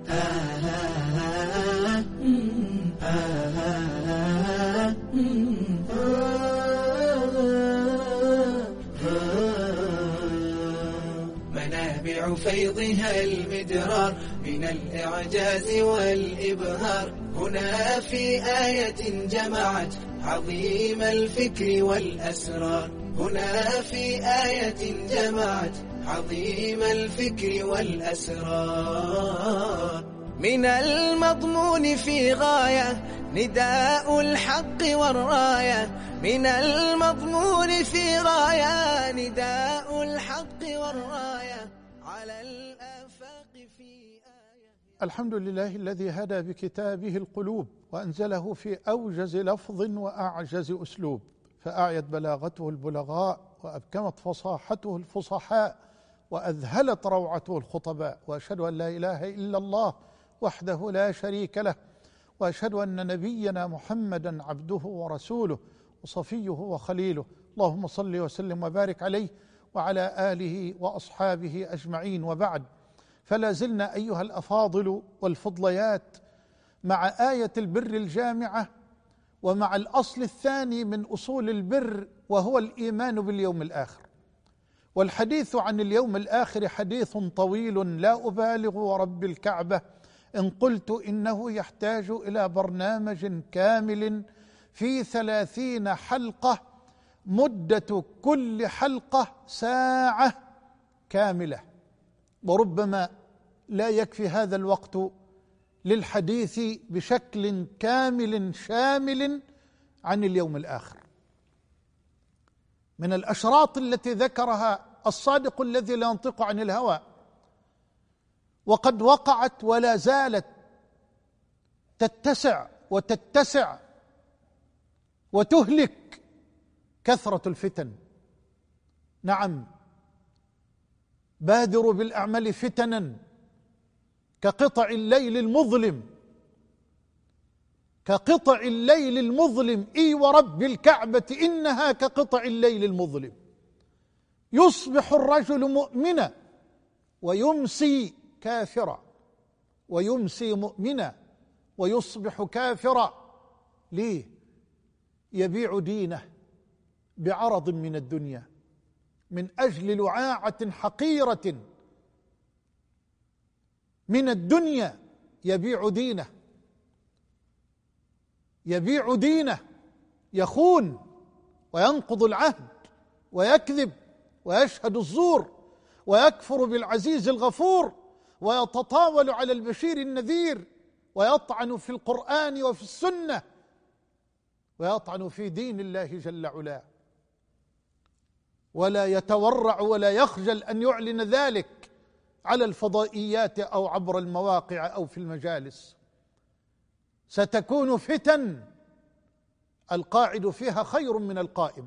منابع فيضها المدرار من الإعجاز والإبهار، هنا في آية جمعت عظيم الفكر والأسرار، هنا في آية جمعت عظيم الفكر والأسرار. من المضمون في غاية نداء الحق والراية، من المضمون في غاية نداء الحق والراية، على الآفاق في آية. الحمد لله الذي هدى بكتابه القلوب وأنزله في أوجز لفظ وأعجز أسلوب، فأعيت بلاغته البلغاء وأبكمت فصاحته الفصحاء وأذهلت روعته الخطباء، وأشهد أن لا إله إلا الله وحده لا شريك له، وأشهد أن نبينا محمدا عبده ورسوله وصفيه وخليله، اللهم صل وسلم وبارك عليه وعلى آله وأصحابه أجمعين، وبعد، فلا زلنا أيها الأفاضل والفضليات مع آية البر الجامعة ومع الأصل الثاني من أصول البر، وهو الإيمان باليوم الآخر. والحديث عن اليوم الآخر حديث طويل لا أبالغ ورب الكعبة إن قلت إنه يحتاج إلى برنامج كامل في 30 حلقة، مدة كل حلقة ساعة كاملة، وربما لا يكفي هذا الوقت للحديث بشكل كامل شامل عن اليوم الآخر. من الأشراط التي ذكرها الصادق الذي لا ينطق عن الهوى، وقد وقعت ولا زالت تتسع وتتسع وتهلك، كثرة الفتن. نعم، بادروا بالأعمال فتنا كقطع الليل المظلم، كقطع الليل المظلم، إي ورب الكعبة إنها كقطع الليل المظلم. يصبح الرجل مؤمنا ويمسي كافرا، ويمسي مؤمنا ويصبح كافرا. ليه؟ يبيع دينه بعرض من الدنيا من أجل لعاعة حقيرة من الدنيا. يبيع دينه، يبيع دينه، يخون وينقض العهد ويكذب ويشهد الزور ويكفر بالعزيز الغفور ويتطاول على البشير النذير ويطعن في القرآن وفي السنة ويطعن في دين الله جل علاه، ولا يتورع ولا يخجل أن يعلن ذلك على الفضائيات أو عبر المواقع أو في المجالس. ستكون فتن القاعد فيها خير من القائم،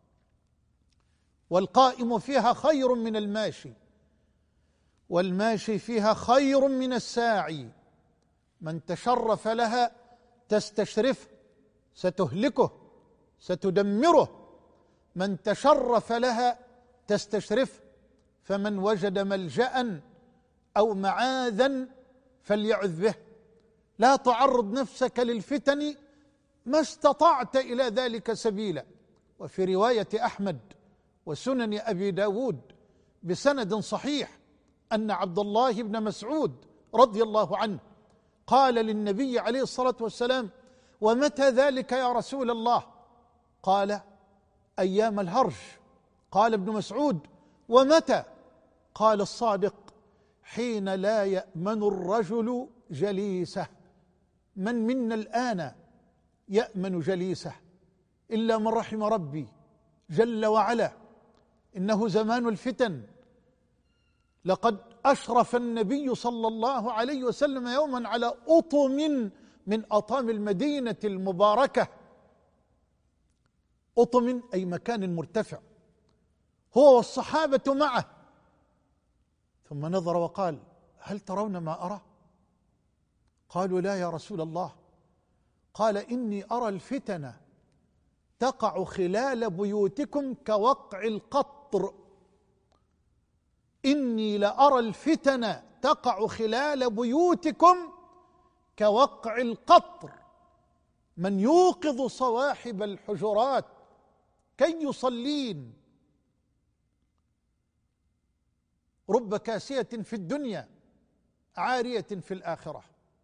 والقائم فيها خير من الماشي، والماشي فيها خير من الساعي. من تشرف لها تستشرفه ستهلكه ستدمره، من تشرف لها تستشرفه. فمن وجد ملجأ أو معاذا فليعذ به. لا تعرض نفسك للفتن ما استطعت إلى ذلك سبيلا. وفي رواية أحمد وسنن أبي داود بسند صحيح أن عبد الله بن مسعود رضي الله عنه قال للنبي عليه الصلاة والسلام: ومتى ذلك يا رسول الله؟ قال: أيام الهرج. قال ابن مسعود: ومتى؟ قال الصادق: حين لا يأمن الرجل جليسه. من منا الآن يأمن جليسه إلا من رحم ربي جل وعلا. إنه زمان الفتن. لقد أشرف النبي صلى الله عليه وسلم يوما على أطم من أطام المدينة المباركة. أطم أي مكان مرتفع، هو والصحابة معه، ثم نظر وقال: هل ترون ما أرى؟ قالوا: لا يا رسول الله. قال: إني أرى الفتن تقع خلال بيوتكم كوقع القطر. إني لأرى الفتن تقع خلال بيوتكم كوقع القطر. من يوقظ صواحب الحجرات كي يصلين. رب كاسية في الدنيا عارية في الآخرة.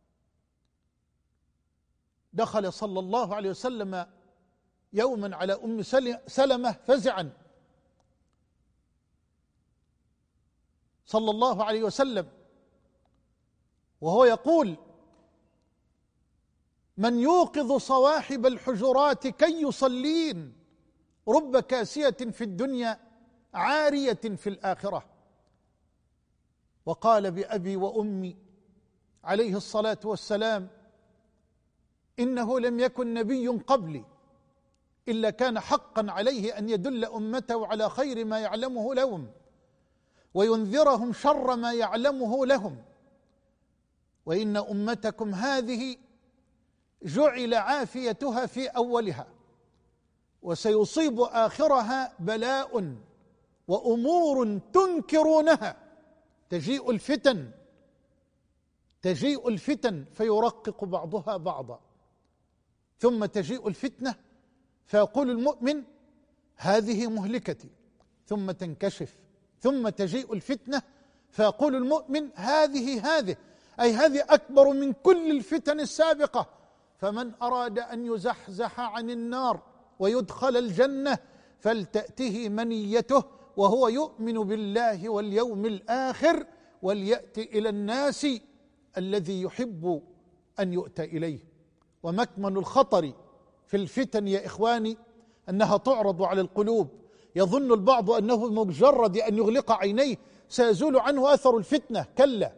دخل صلى الله عليه وسلم يوما على أم سلمة فزعا، صلى الله عليه وسلم وهو يقول: من يوقظ صواحب الحجرات كي يصلين، رب كاسية في الدنيا عارية في الآخرة. وقال بأبي وأمي عليه الصلاة والسلام: إنه لم يكن نبي قبلي إلا كان حقا عليه أن يدل أمته على خير ما يعلمه لهم وينذرهم شر ما يعلمه لهم، وإن أمتكم هذه جعل عافيتها في أولها وسيصيب آخرها بلاء وأمور تنكرونها. تجيء الفتن فيرقق بعضها بعضا، ثم تجيء الفتنة فيقول المؤمن: هذه مهلكتي، ثم تنكشف، ثم تجيء الفتنة فيقول المؤمن: هذه أي هذه أكبر من كل الفتن السابقة. فمن أراد أن يزحزح عن النار ويدخل الجنة فلتأته منيته وهو يؤمن بالله واليوم الآخر وليأتي إلى الناس الذي يحب أن يؤتى إليه. ومكمن الخطر في الفتن يا إخواني أنها تعرض على القلوب. يظن البعض أنه بمجرد أن يغلق عينيه سيزول عنه أثر الفتنة، كلا.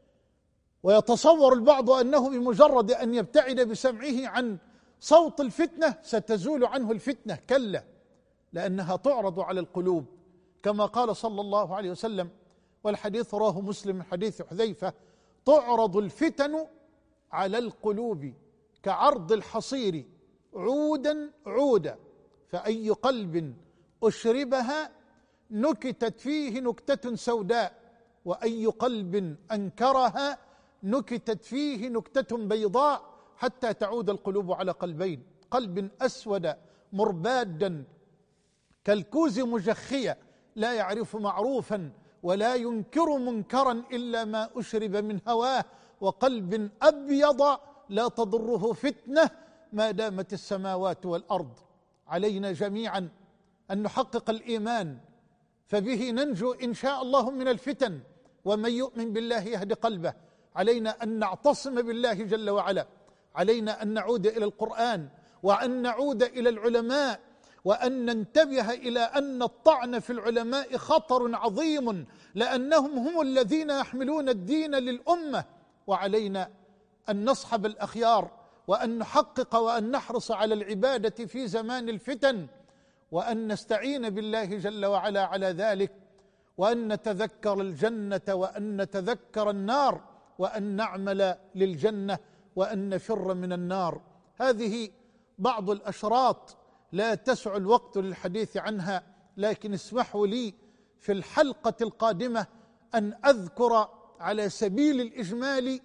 ويتصور البعض أنه بمجرد أن يبتعد بسمعه عن صوت الفتنة ستزول عنه الفتنة، كلا، لأنها تعرض على القلوب. كما قال صلى الله عليه وسلم، والحديث رواه مسلم من حديث حذيفة: تعرض الفتن على القلوب كعرض الحصير عودا عودا، فأي قلب أشربها نكتت فيه نكتة سوداء، وأي قلب أنكرها نكتت فيه نكتة بيضاء، حتى تعود القلوب على قلبين: قلب أسود مربادا كالكوز مجخية لا يعرف معروفا ولا ينكر منكرا إلا ما أشرب من هواه، وقلب أبيض لا تضره فتنة ما دامت السماوات والأرض. علينا جميعا أن نحقق الإيمان، فبه ننجو إن شاء الله من الفتن، ومن يؤمن بالله يهد قلبه. علينا أن نعتصم بالله جل وعلا، علينا أن نعود إلى القرآن وأن نعود إلى العلماء، وأن ننتبه إلى أن الطعن في العلماء خطر عظيم، لأنهم هم الذين يحملون الدين للأمة. وعلينا أن نصحب الأخيار وأن نحقق وأن نحرص على العبادة في زمان الفتن، وأن نستعين بالله جل وعلا على ذلك، وأن نتذكر الجنة وأن نتذكر النار، وأن نعمل للجنة وأن نفر من النار. هذه بعض الأشراط لا تسع الوقت للحديث عنها، لكن اسمحوا لي في الحلقة القادمة أن أذكر على سبيل الإجمال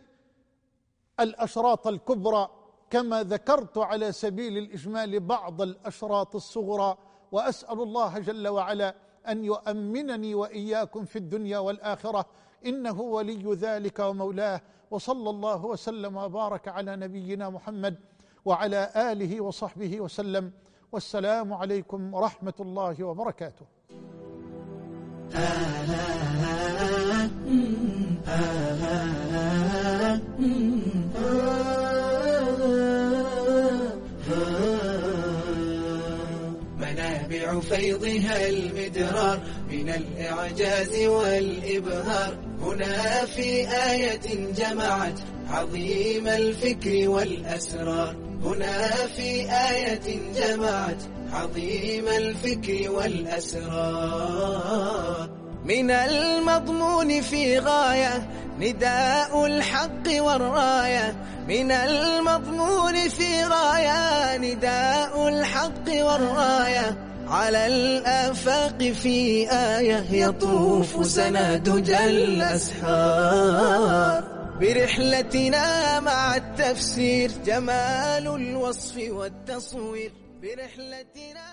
الأشراط الكبرى، كما ذكرت على سبيل الإجمال بعض الأشراط الصغرى. وأسأل الله جل وعلا أن يؤمنني وإياكم في الدنيا والآخرة، إنه ولي ذلك ومولاه. وصلى الله وسلم وبارك على نبينا محمد وعلى آله وصحبه وسلم، والسلام عليكم ورحمة الله وبركاته. منابع فيضها المدرار من الإعجاز والإبهار، هنا في آية جمعت عظيم الفكر والأسرار، هنا في آية جمعت عظيم الفكر والأسرار. من المضمون في غاية نداء الحق والراية، من المضمون في غاية نداء الحق والراية، على الآفاق في آية يطوف سناد الأسحار. برحلتنا مع التفسير جمال الوصف والتصوير. برحلتنا